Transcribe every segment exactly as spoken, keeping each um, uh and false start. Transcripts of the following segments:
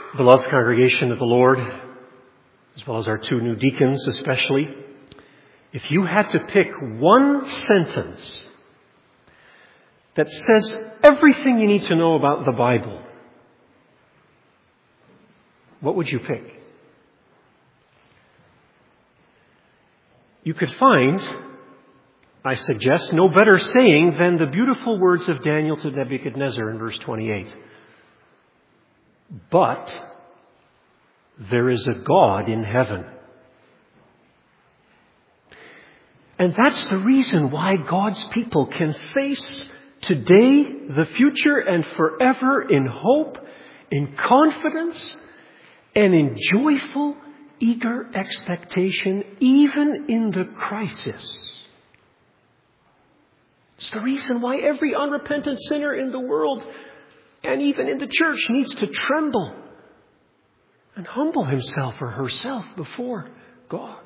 Beloved congregation of the Lord, as well as our two new deacons especially, if you had to pick one sentence that says everything you need to know about the Bible, what would you pick? You could find, I suggest, no better saying than the beautiful words of Daniel to Nebuchadnezzar in verse twenty-eight. But there is a God in heaven. And that's the reason why God's people can face today, the future, and forever in hope, in confidence, and in joyful, eager expectation, even in the crisis. It's the reason why every unrepentant sinner in the world, and even in the church, needs to tremble and humble himself or herself before God.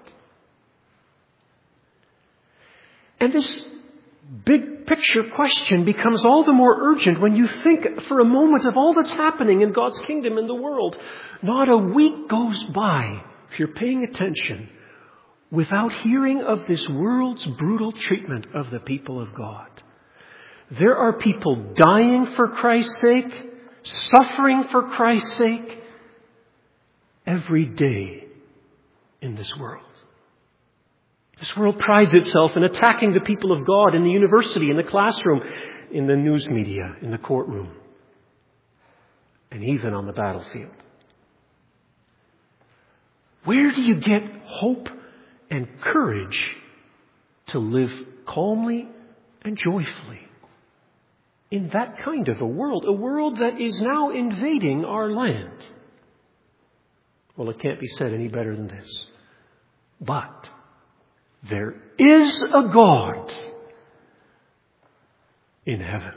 And this big picture question becomes all the more urgent when you think for a moment of all that's happening in God's kingdom in the world. Not a week goes by, if you're paying attention, without hearing of this world's brutal treatment of the people of God. There are people dying for Christ's sake, suffering for Christ's sake, every day in this world. This world prides itself in attacking the people of God in the university, in the classroom, in the news media, in the courtroom, and even on the battlefield. Where do you get hope and courage to live calmly and joyfully in that kind of a world, a world that is now invading our land? Well, it can't be said any better than this. But there is a God in heaven.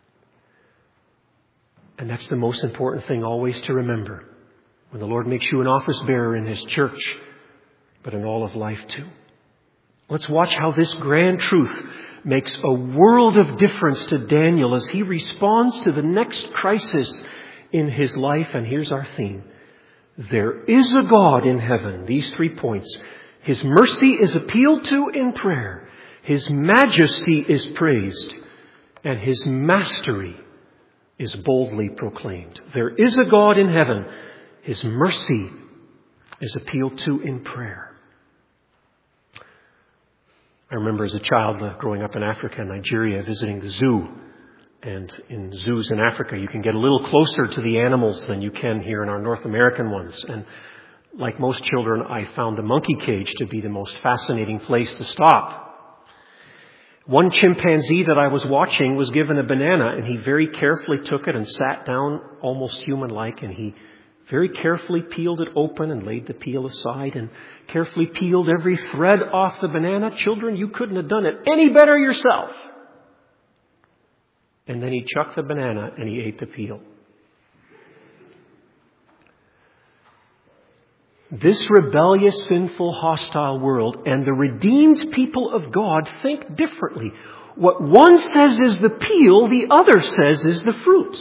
And that's the most important thing always to remember when the Lord makes you an office bearer in His church, but in all of life too. Let's watch how this grand truth makes a world of difference to Daniel as he responds to the next crisis in his life. And here's our theme. There is a God in heaven. These three points. His mercy is appealed to in prayer. His majesty is praised. And His mastery is boldly proclaimed. There is a God in heaven. His mercy is appealed to in prayer. I remember as a child uh, growing up in Africa and Nigeria, visiting the zoo. And in zoos in Africa, you can get a little closer to the animals than you can here in our North American ones. And like most children, I found the monkey cage to be the most fascinating place to stop. One chimpanzee that I was watching was given a banana, and he very carefully took it and sat down almost human-like, and he very carefully peeled it open and laid the peel aside and carefully peeled every thread off the banana. Children, you couldn't have done it any better yourself. And then he chucked the banana and he ate the peel. This rebellious, sinful, hostile world and the redeemed people of God think differently. What one says is the peel, the other says is the fruit.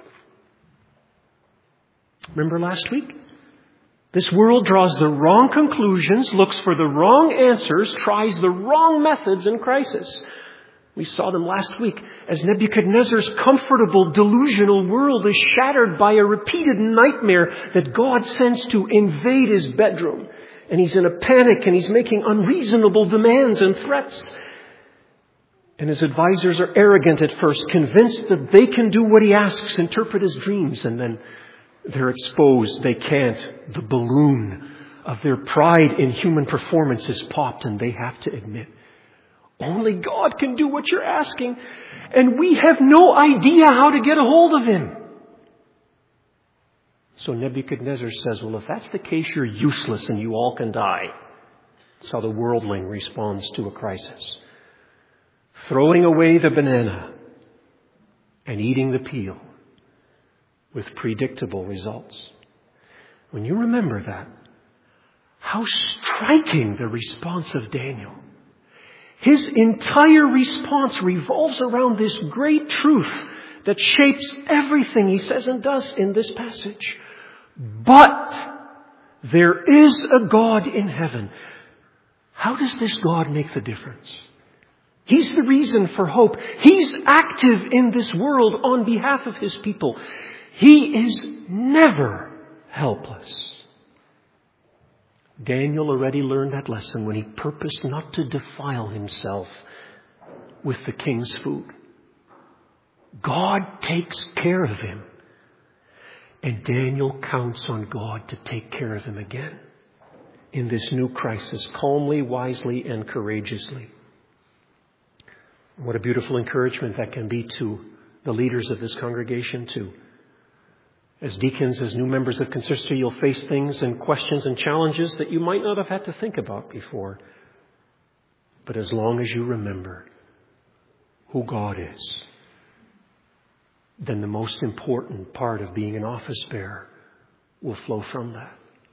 Remember last week? This world draws the wrong conclusions, looks for the wrong answers, tries the wrong methods in crisis. We saw them last week as Nebuchadnezzar's comfortable, delusional world is shattered by a repeated nightmare that God sends to invade his bedroom. And he's in a panic and he's making unreasonable demands and threats. And his advisors are arrogant at first, convinced that they can do what he asks, interpret his dreams, and then they're exposed. They can't. The balloon of their pride in human performance is popped, and they have to admit, only God can do what you're asking, and we have no idea how to get a hold of Him. So Nebuchadnezzar says, well, if that's the case, you're useless and you all can die. That's how the worldling responds to a crisis. Throwing away the banana and eating the peel with predictable results. When you remember that, how striking the response of Daniel. His entire response revolves around this great truth that shapes everything he says and does in this passage. But there is a God in heaven. How does this God make the difference? He's the reason for hope. He's active in this world on behalf of His people. He is never helpless. Daniel already learned that lesson when he purposed not to defile himself with the king's food. God takes care of him. And Daniel counts on God to take care of him again in this new crisis, calmly, wisely, and courageously. What a beautiful encouragement that can be to the leaders of this congregation too. As deacons, as new members of consistory, you'll face things and questions and challenges that you might not have had to think about before. But as long as you remember who God is, then the most important part of being an office bearer will flow from that.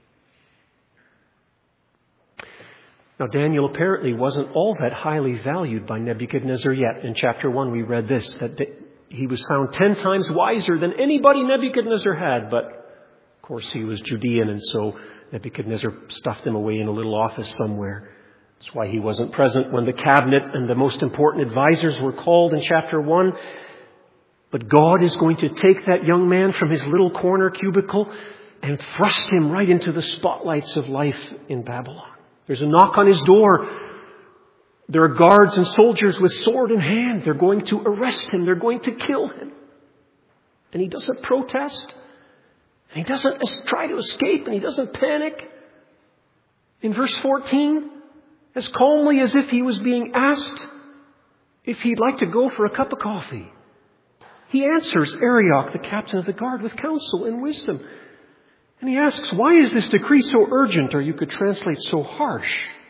Now, Daniel apparently wasn't all that highly valued by Nebuchadnezzar yet. In chapter one, we read this, that he was found ten times wiser than anybody Nebuchadnezzar had. But, of course, he was Judean, and so Nebuchadnezzar stuffed him away in a little office somewhere. That's why he wasn't present when the cabinet and the most important advisors were called in chapter one. But God is going to take that young man from his little corner cubicle and thrust him right into the spotlights of life in Babylon. There's a knock on his door. There are guards and soldiers with sword in hand. They're going to arrest him. They're going to kill him. And he doesn't protest. And he doesn't try to escape. And he doesn't panic. In verse fourteen, as calmly as if he was being asked if he'd like to go for a cup of coffee, he answers Arioch, the captain of the guard, with counsel and wisdom. And he asks, why is this decree so urgent, or you could translate so harsh?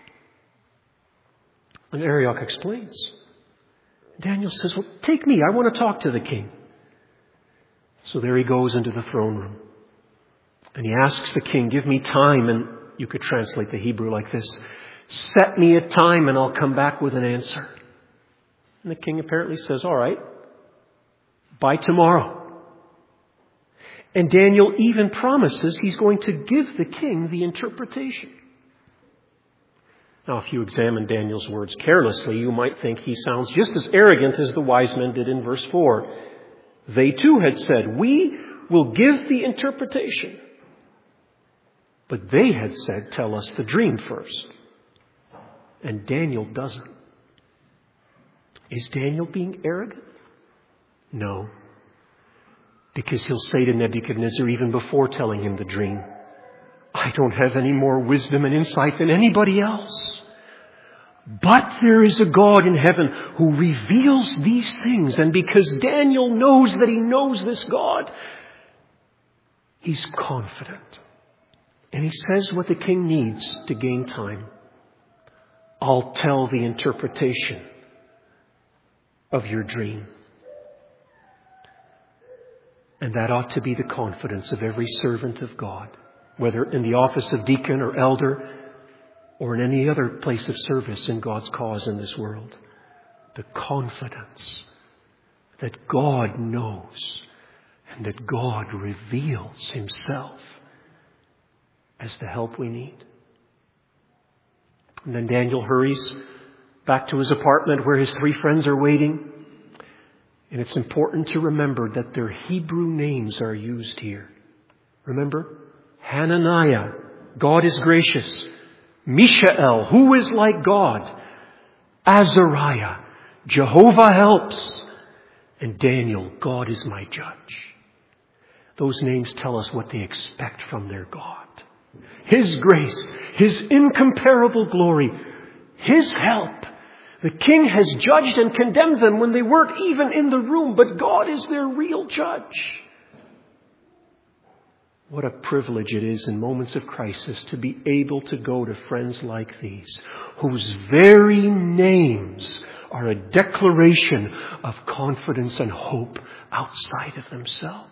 And Arioch explains. Daniel says, well, take me. I want to talk to the king. So there he goes into the throne room. And he asks the king, give me time. And you could translate the Hebrew like this. Set me a time and I'll come back with an answer. And the king apparently says, all right, by tomorrow. And Daniel even promises he's going to give the king the interpretation. Now, if you examine Daniel's words carelessly, you might think he sounds just as arrogant as the wise men did in verse four. They too had said, we will give the interpretation. But they had said, tell us the dream first. And Daniel doesn't. Is Daniel being arrogant? No. Because he'll say to Nebuchadnezzar, even before telling him the dream, I don't have any more wisdom and insight than anybody else. But there is a God in heaven who reveals these things. And because Daniel knows that he knows this God, he's confident. And he says what the king needs to gain time. I'll tell the interpretation of your dream. And that ought to be the confidence of every servant of God, whether in the office of deacon or elder or in any other place of service in God's cause in this world. The confidence that God knows and that God reveals Himself as the help we need. And then Daniel hurries back to his apartment where his three friends are waiting. And it's important to remember that their Hebrew names are used here. Remember? Hananiah, God is gracious. Mishael, who is like God. Azariah, Jehovah helps. And Daniel, God is my judge. Those names tell us what they expect from their God. His grace, His incomparable glory, His help. The king has judged and condemned them when they weren't even in the room, but God is their real judge. What a privilege it is in moments of crisis to be able to go to friends like these, whose very names are a declaration of confidence and hope outside of themselves.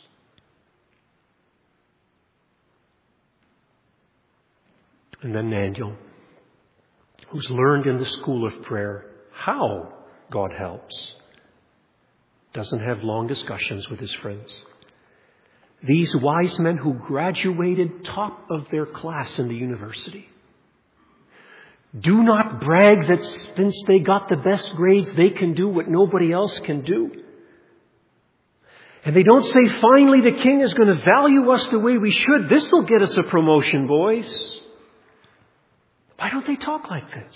And then Daniel, who's learned in the school of prayer how God helps, doesn't have long discussions with his friends. These wise men who graduated top of their class in the university do not brag that since they got the best grades, they can do what nobody else can do. And they don't say, finally, the king is going to value us the way we should. This will get us a promotion, boys. Why don't they talk like this?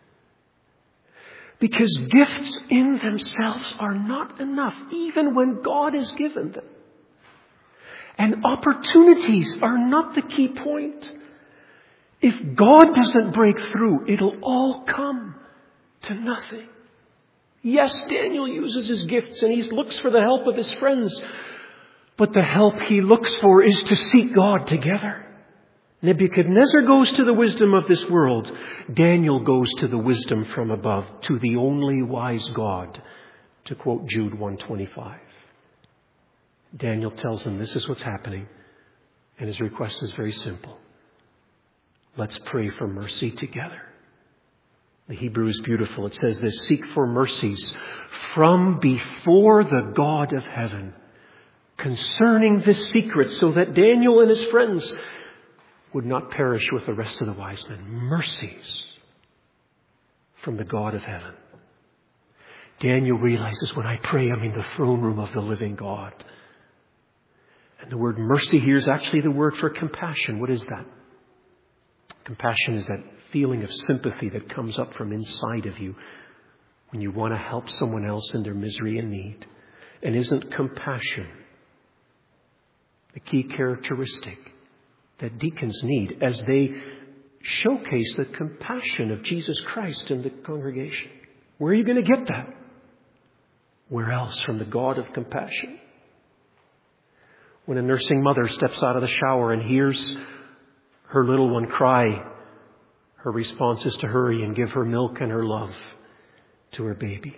Because gifts in themselves are not enough, even when God has given them. And opportunities are not the key point. If God doesn't break through, it'll all come to nothing. Yes, Daniel uses his gifts and he looks for the help of his friends. But the help he looks for is to seek God together. Nebuchadnezzar goes to the wisdom of this world. Daniel goes to the wisdom from above, to the only wise God, to quote Jude one twenty-five. Daniel tells them this is what's happening. And his request is very simple. Let's pray for mercy together. The Hebrew is beautiful. It says this, seek for mercies from before the God of heaven concerning this secret, so that Daniel and his friends would not perish with the rest of the wise men. Mercies from the God of heaven. Daniel realizes, when I pray, I'm in the throne room of the living God. And the word mercy here is actually the word for compassion. What is that? Compassion is that feeling of sympathy that comes up from inside of you when you want to help someone else in their misery and need. And isn't compassion the key characteristic that deacons need as they showcase the compassion of Jesus Christ in the congregation? Where are you going to get that? Where else from the God of compassion? When a nursing mother steps out of the shower and hears her little one cry, her response is to hurry and give her milk and her love to her baby.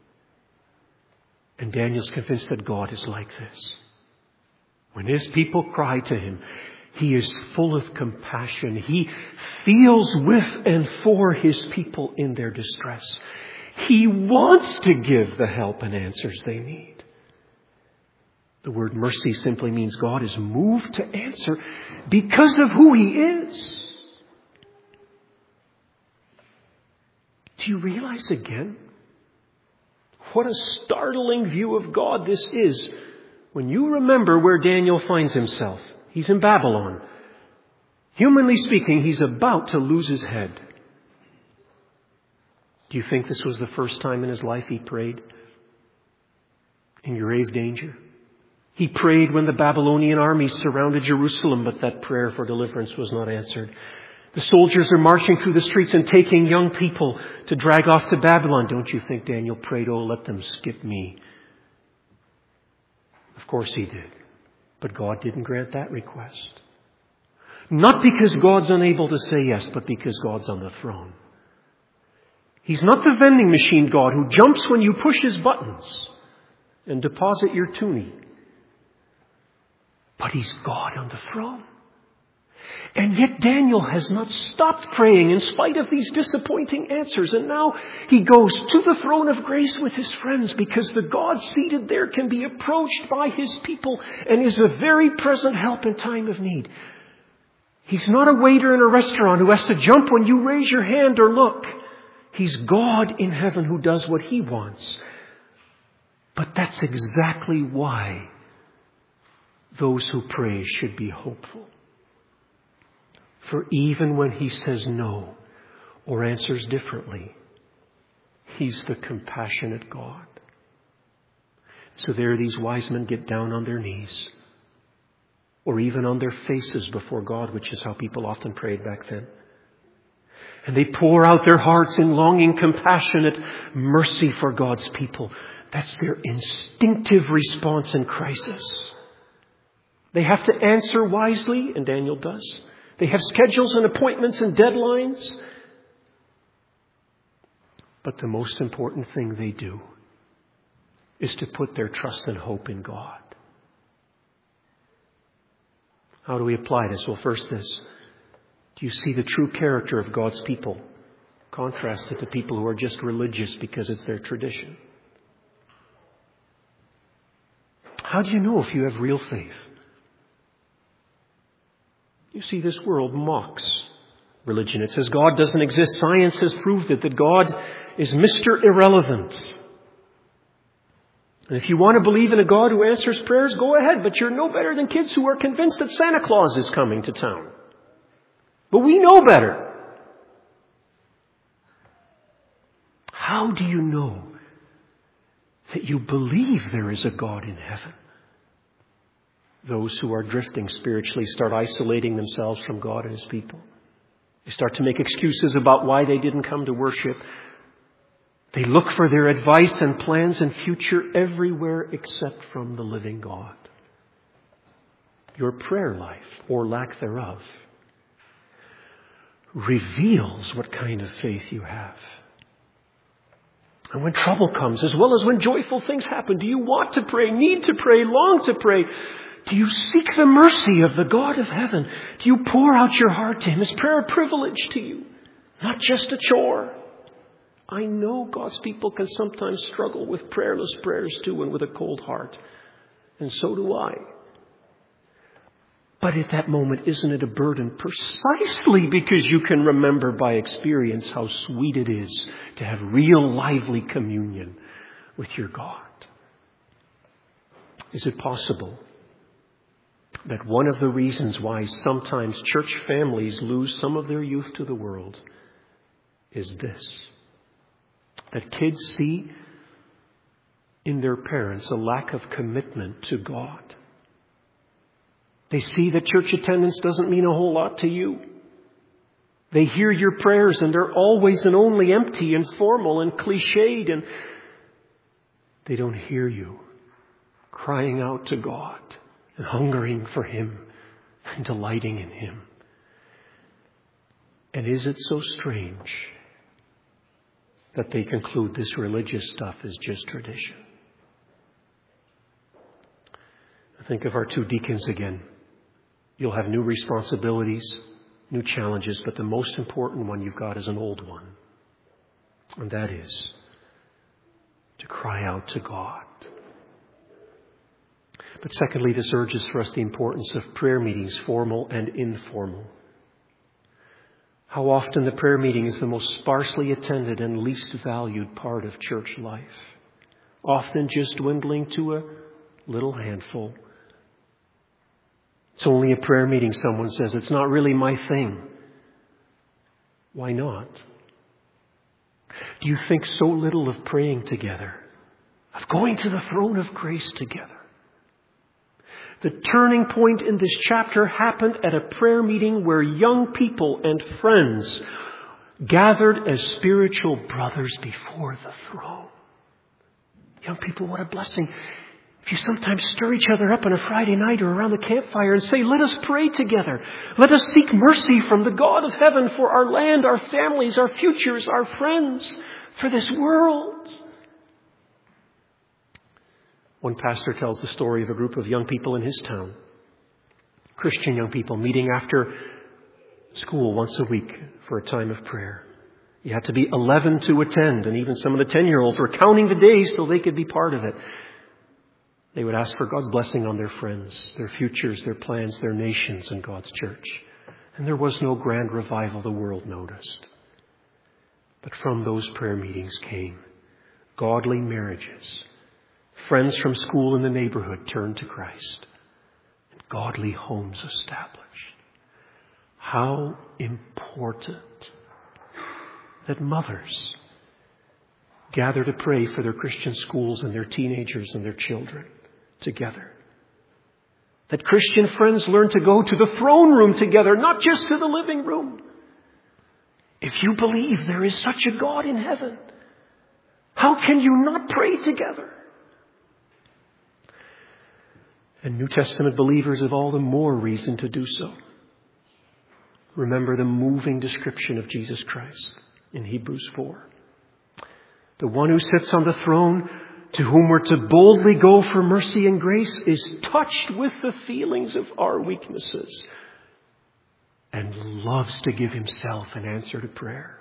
And Daniel's convinced that God is like this. When his people cry to him, he is full of compassion. He feels with and for his people in their distress. He wants to give the help and answers they need. The word mercy simply means God is moved to answer because of who He is. Do you realize again what a startling view of God this is when you remember where Daniel finds himself? He's in Babylon. Humanly speaking, he's about to lose his head. Do you think this was the first time in his life he prayed in grave danger? He prayed when the Babylonian army surrounded Jerusalem, but that prayer for deliverance was not answered. The soldiers are marching through the streets and taking young people to drag off to Babylon. Don't you think Daniel prayed, oh, let them skip me? Of course he did. But God didn't grant that request. Not because God's unable to say yes, but because God's on the throne. He's not the vending machine God who jumps when you push his buttons and deposit your toonie. But He's God on the throne. And yet Daniel has not stopped praying in spite of these disappointing answers. And now he goes to the throne of grace with his friends because the God seated there can be approached by His people and is a very present help in time of need. He's not a waiter in a restaurant who has to jump when you raise your hand or look. He's God in heaven who does what He wants. But that's exactly why those who pray should be hopeful. For even when He says no or answers differently, He's the compassionate God. So there these wise men get down on their knees or even on their faces before God, which is how people often prayed back then. And they pour out their hearts in longing, compassionate mercy for God's people. That's their instinctive response in crisis. They have to answer wisely, and Daniel does. They have schedules and appointments and deadlines. But the most important thing they do is to put their trust and hope in God. How do we apply this? Well, first this. Do you see the true character of God's people contrasted to people who are just religious because it's their tradition? How do you know if you have real faith? You see, this world mocks religion. It says God doesn't exist. Science has proved it, that God is Mister Irrelevant. And if you want to believe in a God who answers prayers, go ahead. But you're no better than kids who are convinced that Santa Claus is coming to town. But we know better. How do you know that you believe there is a God in heaven? Those who are drifting spiritually start isolating themselves from God and His people. They start to make excuses about why they didn't come to worship. They look for their advice and plans and future everywhere except from the living God. Your prayer life, or lack thereof, reveals what kind of faith you have. And when trouble comes, as well as when joyful things happen, do you want to pray, need to pray, long to pray? Do you seek the mercy of the God of heaven? Do you pour out your heart to Him? Is prayer a privilege to you, not just a chore? I know God's people can sometimes struggle with prayerless prayers too, and with a cold heart. And so do I. But at that moment, isn't it a burden precisely because you can remember by experience how sweet it is to have real lively communion with your God? Is it possible that one of the reasons why sometimes church families lose some of their youth to the world is this? That kids see in their parents a lack of commitment to God. They see that church attendance doesn't mean a whole lot to you. They hear your prayers and they're always and only empty and formal and cliched, and they don't hear you crying out to God and hungering for Him and delighting in Him. And is it so strange that they conclude this religious stuff is just tradition? Think of our two deacons again. You'll have new responsibilities, new challenges, but the most important one you've got is an old one. And that is to cry out to God. But secondly, this urges for us the importance of prayer meetings, formal and informal. How often the prayer meeting is the most sparsely attended and least valued part of church life. Often just dwindling to a little handful. It's only a prayer meeting, someone says. It's not really my thing. Why not? Do you think so little of praying together? Of going to the throne of grace together? The turning point in this chapter happened at a prayer meeting where young people and friends gathered as spiritual brothers before the throne. Young people, what a blessing. If you sometimes stir each other up on a Friday night or around the campfire and say, let us pray together. Let us seek mercy from the God of heaven for our land, our families, our futures, our friends, for this world. One pastor tells the story of a group of young people in his town, Christian young people, meeting after school once a week for a time of prayer. You had to be eleven to attend, and even some of the ten-year-olds were counting the days till they could be part of it. They would ask for God's blessing on their friends, their futures, their plans, their nations, and God's church. And there was no grand revival the world noticed. But from those prayer meetings came godly marriages. Friends from school in the neighborhood turned to Christ. And godly homes established. How important that mothers gather to pray for their Christian schools and their teenagers and their children together. That Christian friends learn to go to the throne room together, not just to the living room. If you believe there is such a God in heaven, how can you not pray together? And New Testament believers have all the more reason to do so. Remember the moving description of Jesus Christ in Hebrews four. The one who sits on the throne, to whom we're to boldly go for mercy and grace, is touched with the feelings of our weaknesses and loves to give Himself an answer to prayer.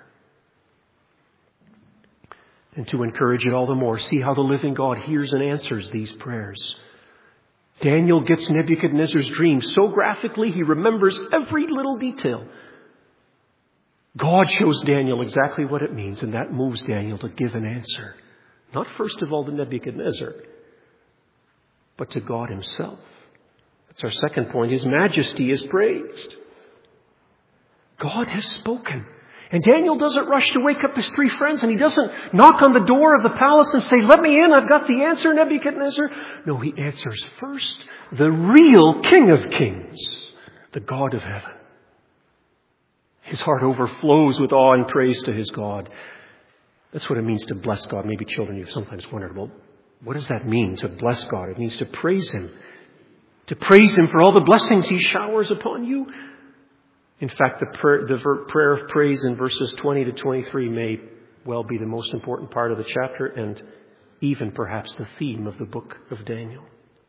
And to encourage it all the more, see how the living God hears and answers these prayers. Daniel gets Nebuchadnezzar's dream so graphically he remembers every little detail. God shows Daniel exactly what it means, and that moves Daniel to give an answer. Not first of all to Nebuchadnezzar, but to God himself. That's our second point. His majesty is praised. God has spoken. And Daniel doesn't rush to wake up his three friends, and he doesn't knock on the door of the palace and say, "Let me in, I've got the answer, Nebuchadnezzar." No, he answers first the real King of Kings, the God of heaven. His heart overflows with awe and praise to his God. That's what it means to bless God. Maybe children, you've sometimes wondered, well, what does that mean, to bless God? It means to praise him. To praise him for all the blessings he showers upon you. In fact, the prayer, the prayer of praise in verses twenty to twenty-three may well be the most important part of the chapter and even perhaps the theme of the book of Daniel.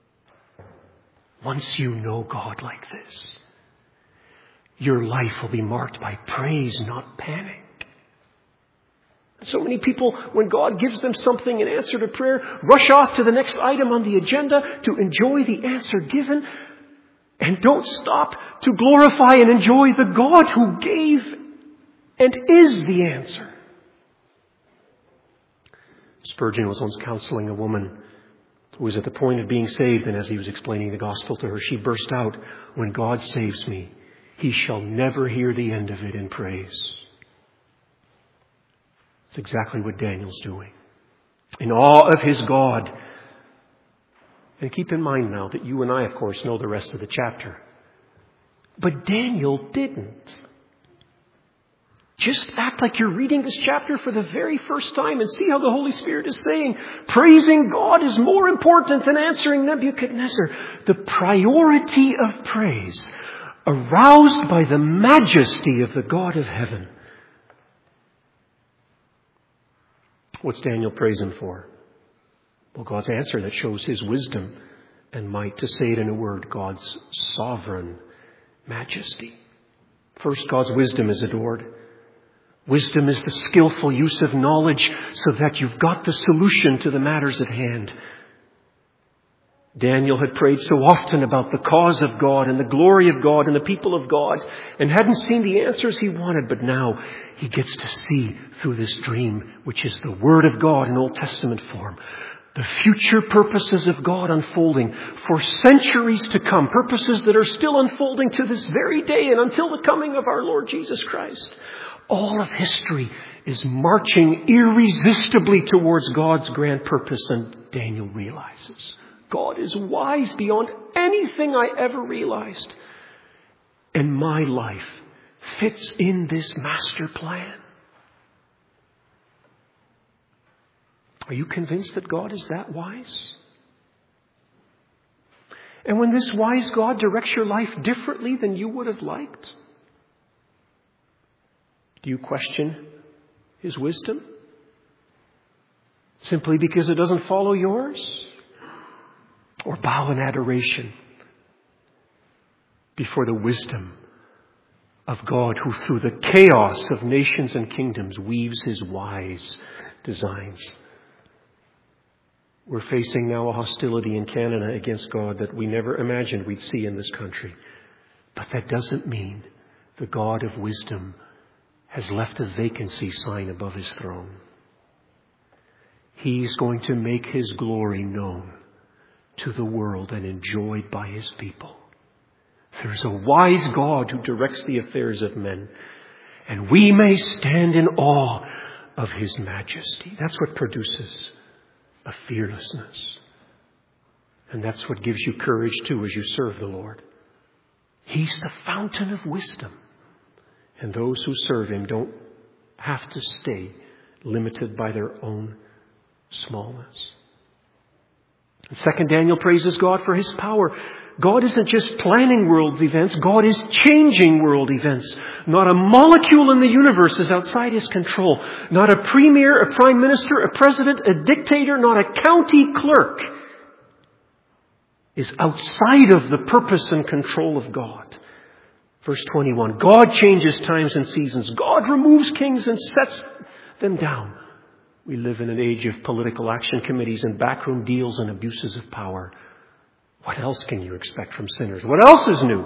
Once you know God like this, your life will be marked by praise, not panic. So many people, when God gives them something in answer to prayer, rush off to the next item on the agenda to enjoy the answer given, and don't stop to glorify and enjoy the God who gave and is the answer. Spurgeon was once counseling a woman who was at the point of being saved, and as he was explaining the gospel to her, she burst out, "When God saves me, he shall never hear the end of it in praise." It's exactly what Daniel's doing. In awe of his God. And keep in mind now that you and I, of course, know the rest of the chapter. But Daniel didn't. Just act like you're reading this chapter for the very first time and see how the Holy Spirit is saying, praising God is more important than answering Nebuchadnezzar. The priority of praise, aroused by the majesty of the God of heaven. What's Daniel praising for? Well, God's answer that shows his wisdom and might. To say it in a word, God's sovereign majesty. First, God's wisdom is adored. Wisdom is the skillful use of knowledge so that you've got the solution to the matters at hand. Daniel had prayed so often about the cause of God and the glory of God and the people of God and hadn't seen the answers he wanted, but now he gets to see through this dream, which is the Word of God in Old Testament form, the future purposes of God unfolding for centuries to come, purposes that are still unfolding to this very day and until the coming of our Lord Jesus Christ. All of history is marching irresistibly towards God's grand purpose, and Daniel realizes God is wise beyond anything I ever realized. And my life fits in this master plan. Are you convinced that God is that wise? And when this wise God directs your life differently than you would have liked, do you question his wisdom? Simply because it doesn't follow yours? Or bow in adoration before the wisdom of God, who through the chaos of nations and kingdoms weaves his wise designs. We're facing now a hostility in Canada against God that we never imagined we'd see in this country. But that doesn't mean the God of wisdom has left a vacancy sign above his throne. He's going to make his glory known to the world and enjoyed by his people. There's a wise God who directs the affairs of men, and we may stand in awe of his majesty. That's what produces a fearlessness. And that's what gives you courage too as you serve the Lord. He's the fountain of wisdom. And those who serve him don't have to stay limited by their own smallness. Second, Daniel praises God for his power. God isn't just planning world events. God is changing world events. Not a molecule in the universe is outside his control. Not a premier, a prime minister, a president, a dictator, not a county clerk is outside of the purpose and control of God. Verse twenty-one, God changes times and seasons. God removes kings and sets them down. We live in an age of political action committees and backroom deals and abuses of power. What else can you expect from sinners? What else is new?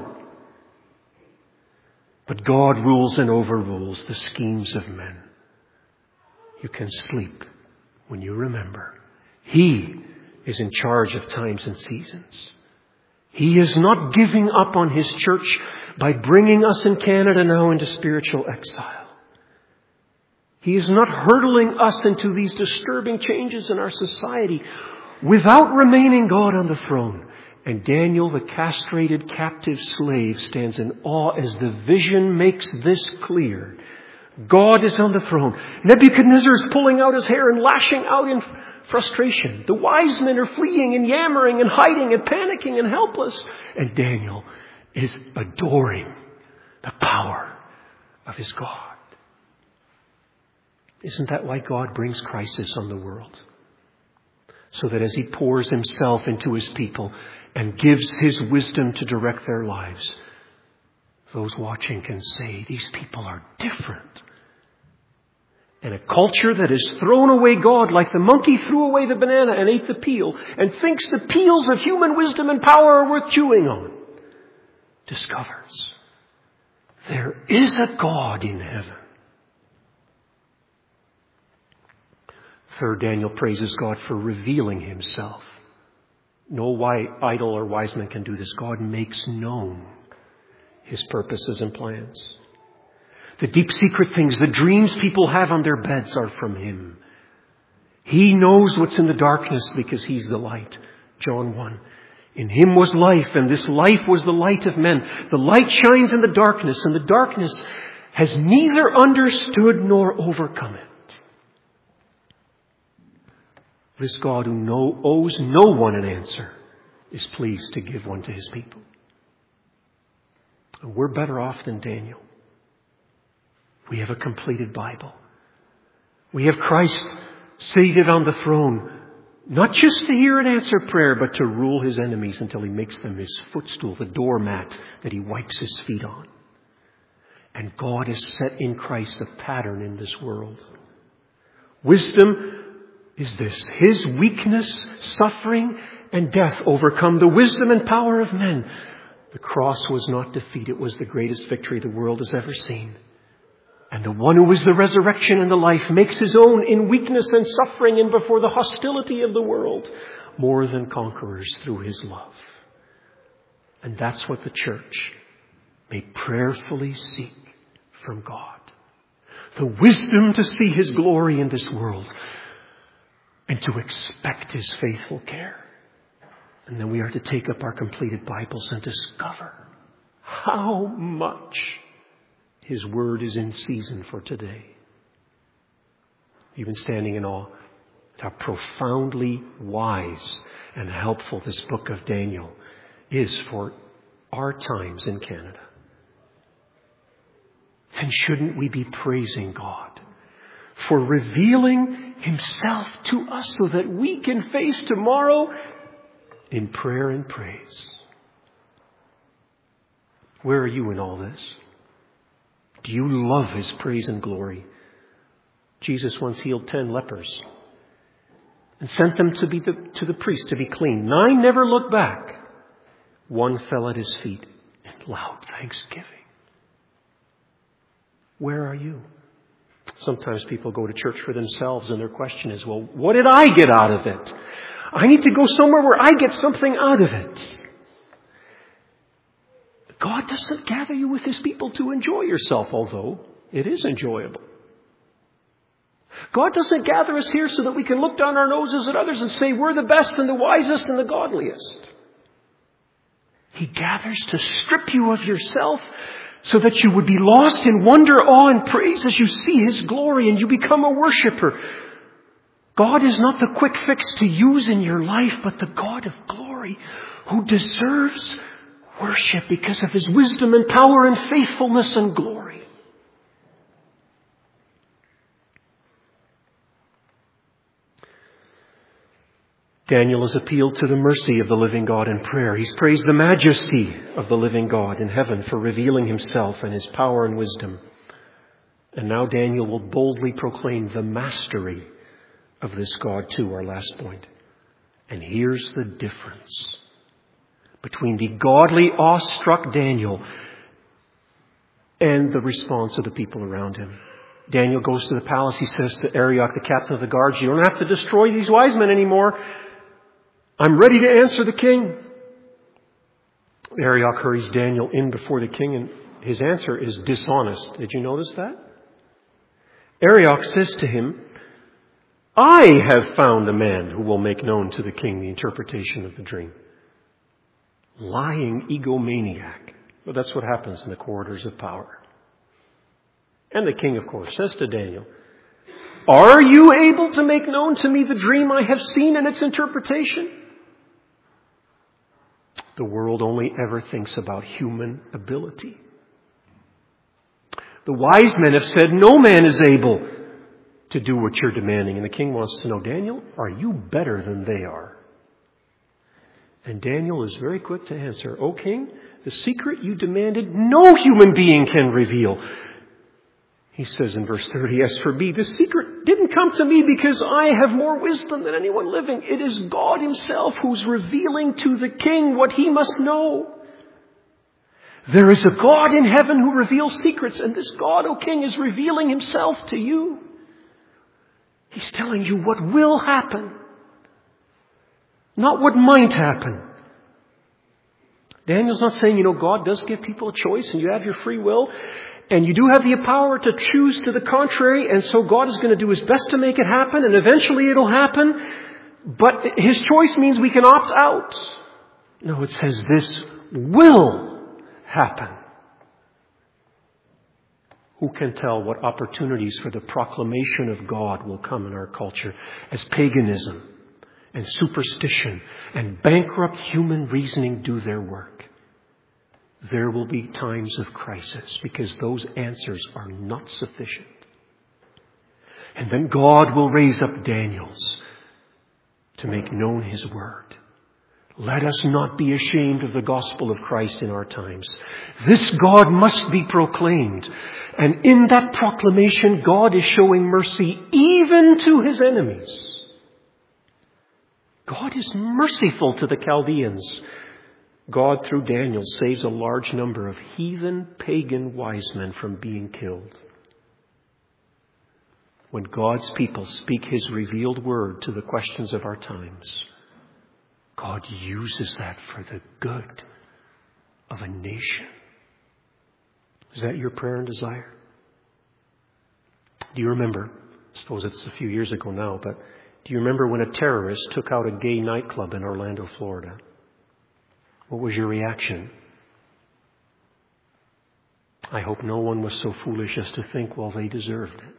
But God rules and overrules the schemes of men. You can sleep when you remember He is in charge of times and seasons. He is not giving up on His church by bringing us in Canada now into spiritual exile. He is not hurtling us into these disturbing changes in our society without remaining God on the throne. And Daniel, the castrated captive slave, stands in awe as the vision makes this clear. God is on the throne. Nebuchadnezzar is pulling out his hair and lashing out in frustration. The wise men are fleeing and yammering and hiding and panicking and helpless. And Daniel is adoring the power of his God. Isn't that why God brings crisis on the world? So that as He pours Himself into His people and gives His wisdom to direct their lives, those watching can say, these people are different. And a culture that has thrown away God like the monkey threw away the banana and ate the peel and thinks the peels of human wisdom and power are worth chewing on, discovers there is a God in heaven. Third, Daniel praises God for revealing Himself. No why idle or wise man can do this. God makes known His purposes and plans. The deep secret things, the dreams people have on their beds are from Him. He knows what's in the darkness because He's the light. John one. In Him was life, and this life was the light of men. The light shines in the darkness, and the darkness has neither understood nor overcome it. This God who no, owes no one an answer is pleased to give one to His people. And we're better off than Daniel. We have a completed Bible. We have Christ seated on the throne, not just to hear and answer prayer, but to rule His enemies until He makes them His footstool, the doormat that He wipes His feet on. And God has set in Christ a pattern in this world. Wisdom is this: His weakness, suffering, and death overcome the wisdom and power of men. The cross was not defeat. It was the greatest victory the world has ever seen. And the one who is the resurrection and the life makes His own in weakness and suffering and before the hostility of the world more than conquerors through His love. And that's what the church may prayerfully seek from God. The wisdom to see His glory in this world and to expect His faithful care. And then we are to take up our completed Bibles and discover how much His Word is in season for today. Even standing in awe at how profoundly wise and helpful this book of Daniel is for our times in Canada. Then shouldn't we be praising God for revealing Himself to us so that we can face tomorrow in prayer and praise? Where are you in all this? Do you love His praise and glory? Jesus once healed ten lepers and sent them to be the, to the priest to be clean. Nine never looked back. One fell at His feet in loud thanksgiving. Where are you? Sometimes people go to church for themselves and their question is, well, what did I get out of it? I need to go somewhere where I get something out of it. God doesn't gather you with His people to enjoy yourself, although it is enjoyable. God doesn't gather us here so that we can look down our noses at others and say we're the best and the wisest and the godliest. He gathers to strip you of yourself so that you would be lost in wonder, awe, and praise as you see His glory and you become a worshiper. God is not the quick fix to use in your life, but the God of glory who deserves worship because of His wisdom and power and faithfulness and glory. Daniel has appealed to the mercy of the living God in prayer. He's praised the majesty of the living God in heaven for revealing Himself and His power and wisdom. And now Daniel will boldly proclaim the mastery of this God too, our last point. And here's the difference. between the godly, awestruck Daniel and the response of the people around him. Daniel goes to the palace. He says to Arioch, the captain of the guards, you don't have to destroy these wise men anymore. I'm ready to answer the king. Arioch hurries Daniel in before the king, and his answer is dishonest. Did you notice that? Arioch says to him, I have found a man who will make known to the king the interpretation of the dream. Lying egomaniac. Well, that's what happens in the corridors of power. And the king, of course, says to Daniel, are you able to make known to me the dream I have seen and its interpretation? The world only ever thinks about human ability. The wise men have said, no man is able to do what you're demanding. And the king wants to know, Daniel, are you better than they are? And Daniel is very quick to answer, O king, the secret you demanded, no human being can reveal. He says in verse thirty, as for me, the secret didn't come to me because I have more wisdom than anyone living. It is God himself who's revealing to the king what he must know. There is a God in heaven who reveals secrets, and this God, O king, is revealing himself to you. He's telling you what will happen, not what might happen. Daniel's not saying, you know, God does give people a choice and you have your free will and you do have the power to choose to the contrary, and so God is going to do his best to make it happen and eventually it'll happen, but his choice means we can opt out. No, it says this will happen. Who can tell what opportunities for the proclamation of God will come in our culture as paganism and superstition and bankrupt human reasoning do their work? There will be times of crisis because those answers are not sufficient. And then God will raise up Daniels to make known his word. Let us not be ashamed of the gospel of Christ in our times. This God must be proclaimed. And in that proclamation, God is showing mercy even to his enemies. God is merciful to the Chaldeans. God, through Daniel, saves a large number of heathen, pagan wise men from being killed. When God's people speak his revealed word to the questions of our times, God uses that for the good of a nation. Is that your prayer and desire? Do you remember, I suppose it's a few years ago now, but do you remember when a terrorist took out a gay nightclub in Orlando, Florida? What was your reaction? I hope no one was so foolish as to think, well, they deserved it.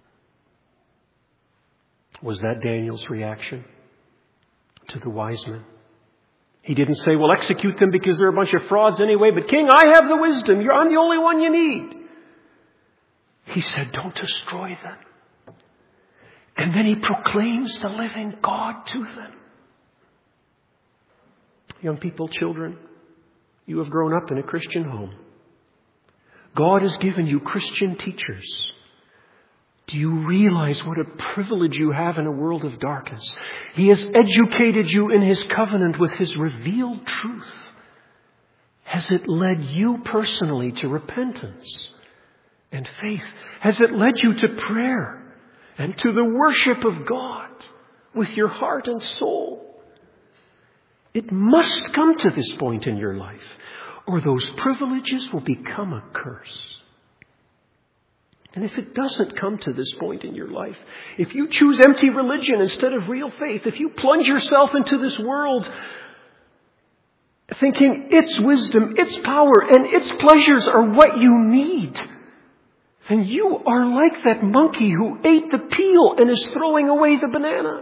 Was that Daniel's reaction to the wise men? He didn't say, well, execute them because they're a bunch of frauds anyway, but King, I have the wisdom. You're, I'm the only one you need. He said, don't destroy them. And then he proclaims the living God to them. Young people, children, you have grown up in a Christian home. God has given you Christian teachers. Do you realize what a privilege you have in a world of darkness? He has educated you in his covenant with his revealed truth. Has it led you personally to repentance and faith? Has it led you to prayer and to the worship of God with your heart and soul? It must come to this point in your life, or those privileges will become a curse. And if it doesn't come to this point in your life, if you choose empty religion instead of real faith, if you plunge yourself into this world thinking its wisdom, its power, and its pleasures are what you need, then you are like that monkey who ate the peel and is throwing away the banana.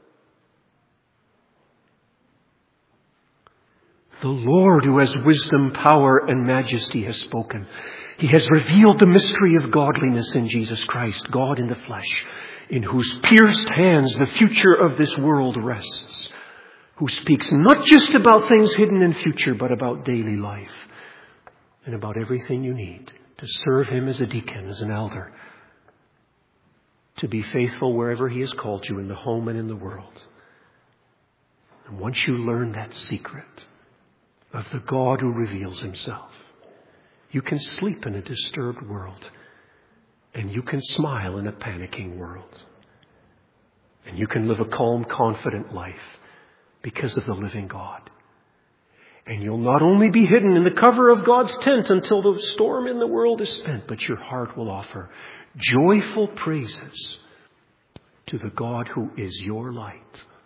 The Lord, who has wisdom, power, and majesty, has spoken. He has revealed the mystery of godliness in Jesus Christ, God in the flesh, in whose pierced hands the future of this world rests, who speaks not just about things hidden in future, but about daily life and about everything you need to serve him as a deacon, as an elder, to be faithful wherever he has called you, in the home and in the world. And once you learn that secret of the God who reveals himself. You can sleep in a disturbed world, and you can smile in a panicking world. And you can live a calm, confident life because of the living God. And you'll not only be hidden in the cover of God's tent until the storm in the world is spent, but your heart will offer joyful praises to the God who is your light.